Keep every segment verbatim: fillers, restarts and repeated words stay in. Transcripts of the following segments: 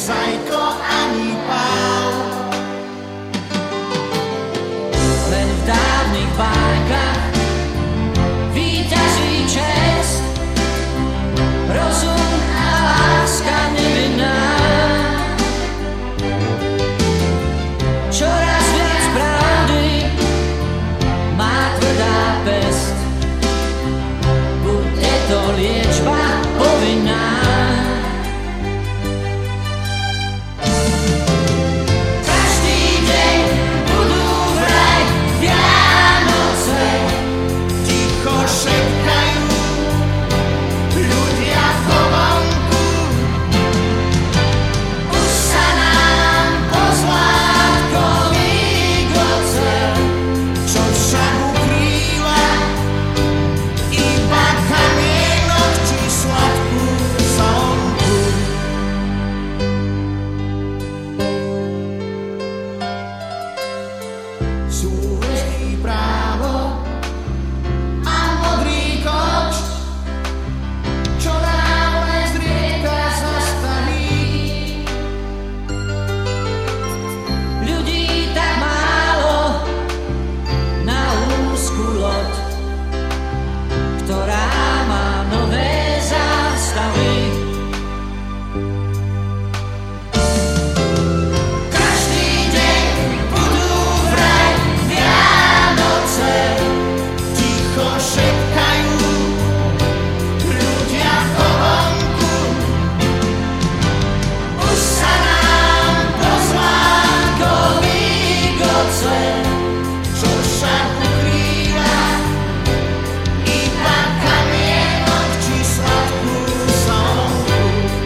zajko ani páv. Len v dávnych bájkach víťazí čest, rozum a láska nevinná. Čoraz viac pravdy má tvrdá pest, bude to liečba povinná. Každý deň budú vraj Vianoce, Ticho šepkajú ľudia povonku. už sa nám pozlátko vygoce. Čo však ukrýva iba kamienok či sladkú slnku. Sú hviezdy právo a modrý koč, čo náhle z rieka zastaví. Ľudí tak málo na úzku loď, ktorá má nové zástavy. Každý deň budú vraj Vianoce, Ticho šepkajú ľudia povonku. už sa nám pozlátko vygoce. Čo však ukrýva iba kamienok či sladkú slnku.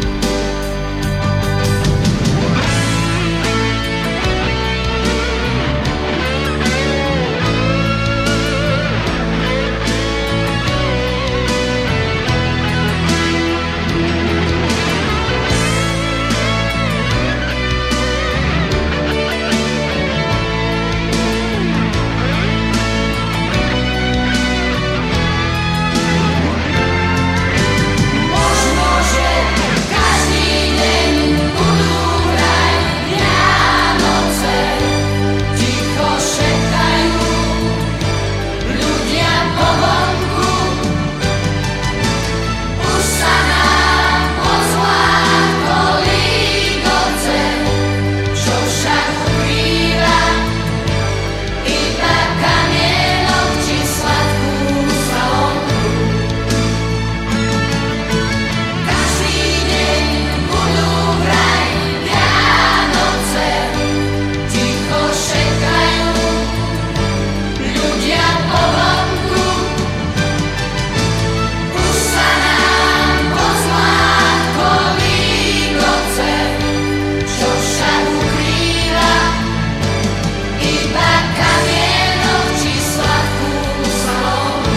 Možno, že každý deň budú vraj Vianoce, ticho šepkajú ľudia povonku. Už sa nám pozlátko vygoce, čo však ukrýva iba kamienok či sladkú slnku. Každý deň budú vraj Vianoce, ticho šepkajú ľudia povonku. Už sa nám pozlátko vygoce, čo však ukrýva iba kamienok či sladkú slnku.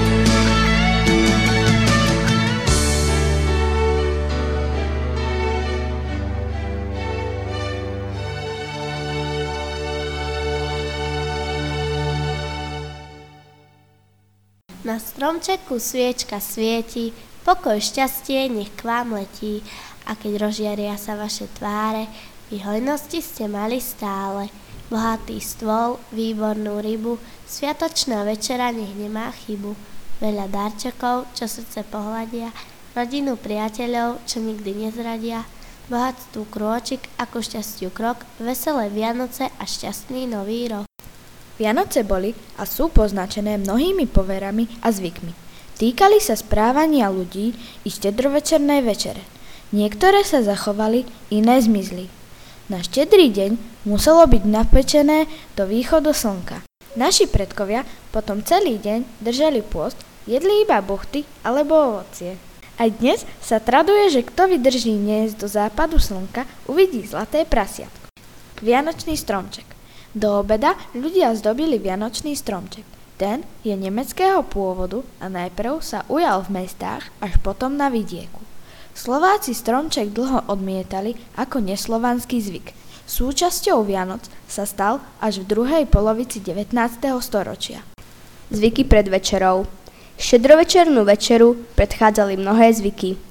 Na stromčeku sviečka svieti, pokoj, šťastie nech k vám letí. A keď rozžiaria sa vaše tváre, vy hojnosti ste mali stále. Bohatý stôl, výbornú rybu, sviatočná večera nech nemá chybu. Veľa darčekov, čo srdce pohľadia, rodinu priateľov, čo nikdy nezradia. Bohatstvu krôčik, ako šťastiu krok, veselé Vianoce a šťastný nový rok. Vianoce boli a sú poznačené mnohými poverami a zvykmi. Týkali sa správania ľudí i štedrovečernej večere. Niektoré sa zachovali, iné zmizli. Na štedrý deň muselo byť napečené do východu slnka. Naši predkovia potom celý deň držali pôst, jedli iba buchty alebo ovocie. Aj dnes sa traduje, že kto vydrží dnes do západu slnka, uvidí zlaté prasiatko. Vianočný stromček. Do obeda ľudia zdobili vianočný stromček. Ten je nemeckého pôvodu a najprv sa ujal v mestách, až potom na vidieku. Slováci stromček dlho odmietali ako neslovanský zvyk. Súčasťou Vianoc sa stal až v druhej polovici devätnásteho storočia. Zvyky pred večerou. Štedrovečernú večeru predchádzali mnohé zvyky.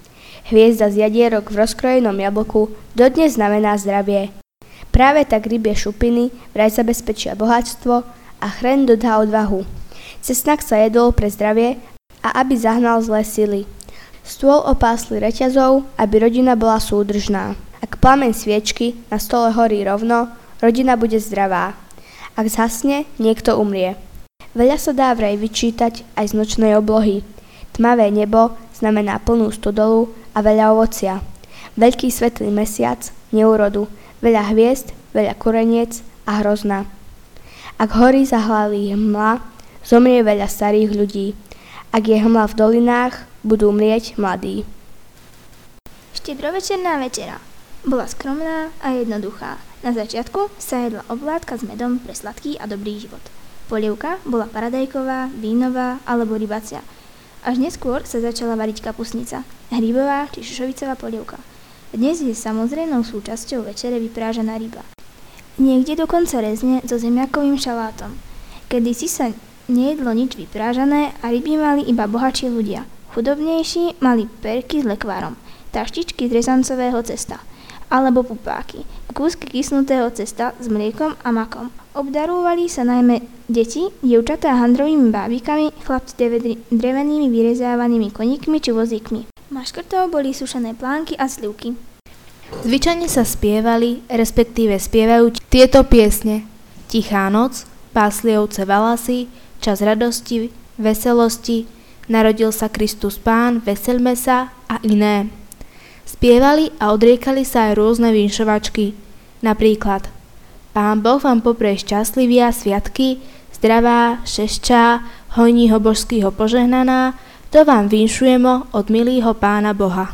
Hviezda z jadierok v rozkrojenom jablku dodnes znamená zdravie. Práve tak rybie šupiny vraj zabezpečia bohatstvo a chren dodá odvahu. Cesnak sa jedol pre zdravie a aby zahnal zlé sily. Stôl opásli reťazou, aby rodina bola súdržná. Ak plameň sviečky na stole horí rovno, rodina bude zdravá. Ak zhasne, niekto umrie. Veľa sa dá vraj vyčítať aj z nočnej oblohy. Tmavé nebo znamená plnú stodolu a veľa ovocia. Veľký svetlý mesiac, neúrodu, veľa hviezd, veľa koreniec a hrozna. Ak horí zahlalí hmla, zomrie veľa starých ľudí. Ak je hmla v dolinách, budú mrieť mladí. Štedrovečerná večera bola skromná a jednoduchá. Na začiatku sa jedla oblátka s medom pre sladký a dobrý život. Polievka bola paradajková, vínová alebo rybacia. Až neskôr sa začala variť kapustnica, hrybová či šošovicová polievka. Dnes je samozrejmou súčasťou večere vyprážaná ryba. Niekde dokonca rezne so zemiakovým šalátom. Kedysi sa nejedlo nič vyprážané a ryby mali iba bohatší ľudia. Chudobnejší mali perky s lekvárom, taštičky z rezancového cesta alebo pupáky, kúsky kysnutého cesta s mliekom a makom. Obdarúvali sa najmä deti, dievčatá handrovými bábikami, chlapci drevenými vyrezávanými koníkmi či vozíkmi. Maškrtov boli sušené plánky a slivky. Zvyčajne sa spievali, respektíve spievajú tieto piesne: Tichá noc, Páslievce valasy, Čas radosti, veselosti, Narodil sa Kristus Pán, veselme sa a iné. Spievali a odriekali sa aj rôzne vinšovačky, napríklad: Pán Boh vám poprie šťastlivia sviatky, zdravá, šeščá, hojního božského požehnaná, to vám vinšujemo od milého Pána Boha.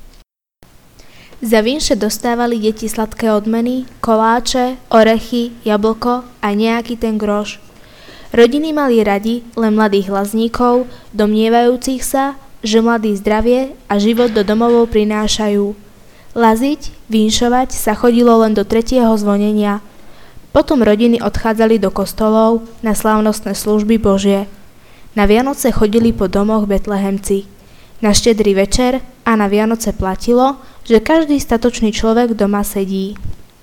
Za vinše dostávali deti sladké odmeny, koláče, orechy, jablko a nejaký ten groš. Rodiny mali radi len mladých lazníkov, domnievajúcich sa, že mladí zdravie a život do domovov prinášajú. Laziť, vinšovať sa chodilo len do tretieho zvonenia. Potom rodiny odchádzali do kostolov na slávnostné služby Božie. Na Vianoce chodili po domoch Betlehemci. Na štedrý večer a na Vianoce platilo, že každý statočný človek doma sedí.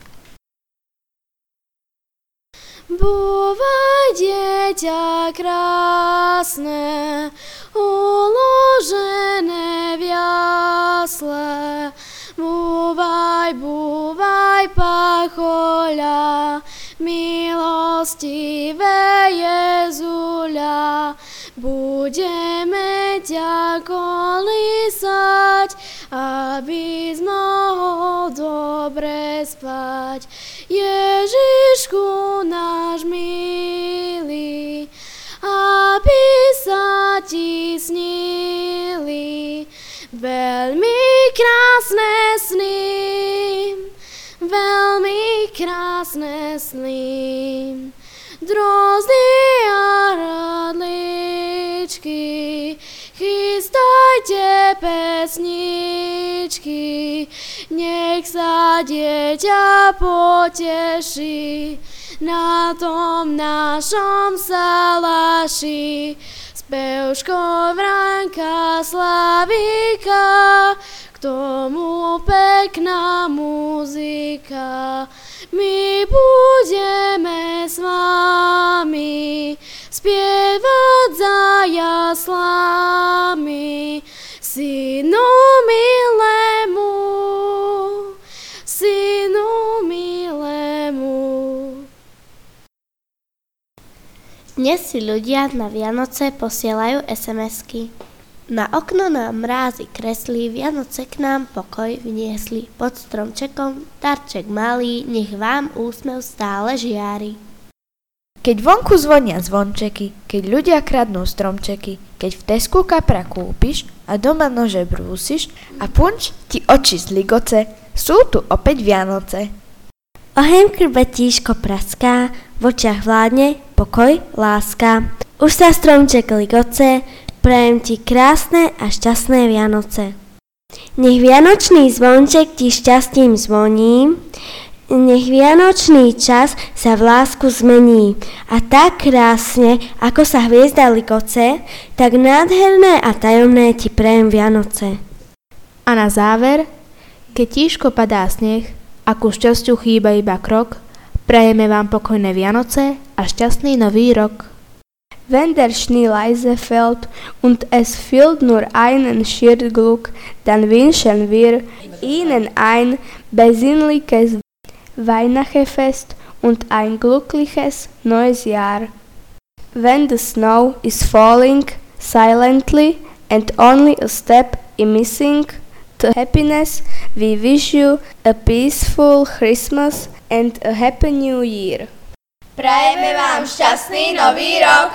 Búvaj, dieťa krásne, uložené v jasle. Búvaj, búvaj, pachoľa, milostivé Jezuľa. Budeme ťa kolísať, aby si mohol dobre spať. Ježišku náš milý, aby sa ti snili veľmi krásne sny, veľmi krásne sny. Drozdy a radličky, chystajte pesničky, nech sa dieťa poteší na tom našom salaši. Spevško Vranka Slavíka, k tomu pekná muzika. My budeme s vami spievať za jaslami. Synu milému, synu milému. Dnes si ľudia na Vianoce posielajú es em esky. Na okno nám mrázy kreslí, Vianoce k nám pokoj vniesli. Pod stromčekom darček malý, nech vám úsmev stále žiari. Keď vonku zvonia zvončeky, keď ľudia kradnú stromčeky, keď v Tesku kapra kúpiš a doma nože brúsiš a punč ti oči zligoce, sú tu opäť Vianoce. Oheň krbetíško praská, v očiach vládne pokoj, láska. Už sa stromček ligoce, prajem ti krásne a šťastné Vianoce. Nech vianočný zvonček ti šťastím zvoní, nech vianočný čas sa v lásku zmení. A tak krásne, ako sa hviezda ligoce, tak nádherné a tajomné ti prajem Vianoce. A na záver, keď tížko padá sneh a ku šťastiu chýba iba krok, prajeme vám pokojné Vianoce a šťastný nový rok. Wenn der Schnee leise fällt und es fehlt nur einen Schirrglück, dann wünschen wir Ihnen ein besinnliches Weihnachtsfest und ein glückliches neues Jahr. When the snow is falling silently and only a step is missing to happiness, we wish you a peaceful Christmas and a happy new year. Prajeme vám šťastný nový rok!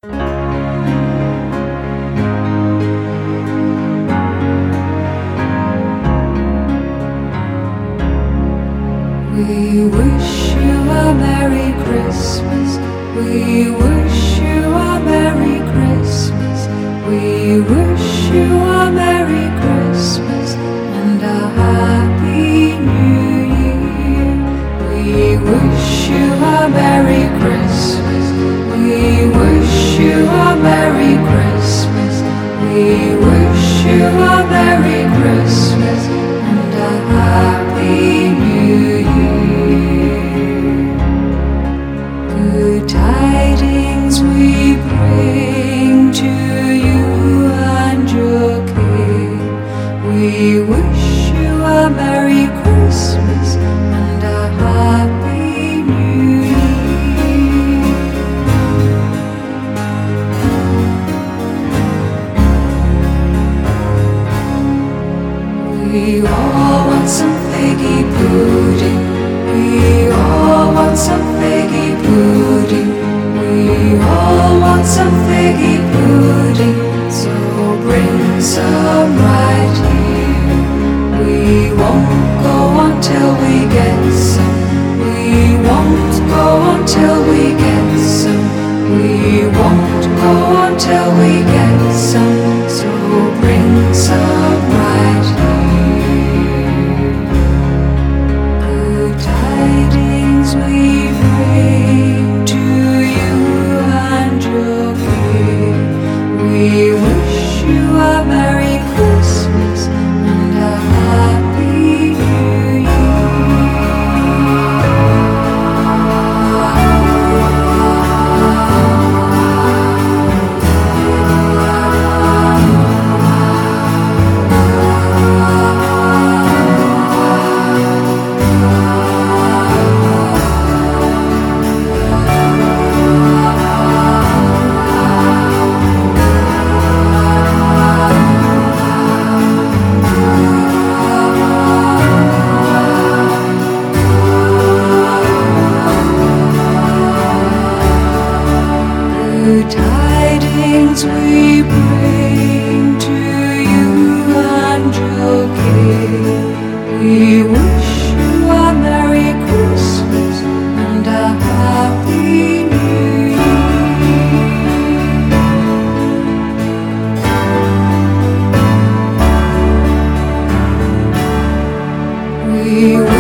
We wish you a Merry Christmas. We wish you a Merry Christmas. We wish you a Merry Christmas and a Happy New Year. We wish you a Merry Christmas. We wish you a Merry Christmas. We wish you a Merry Christmas and a Happy New Year. Good tidings we bring to you and your king. We wish you a Merry Christmas and a Happy New Year. We all want some figgy pudding. We all want some figgy pudding. We all want some figgy pudding. So bring some right here. We won't go until we get some. We won't go until we get some. We won't go until we get some. So bring some right here. We bring to you and your king. We wish you a Merry Christmas and a Happy New Good tidings we bring to you and your king. We wish you a Merry Christmas and a Happy New Year. We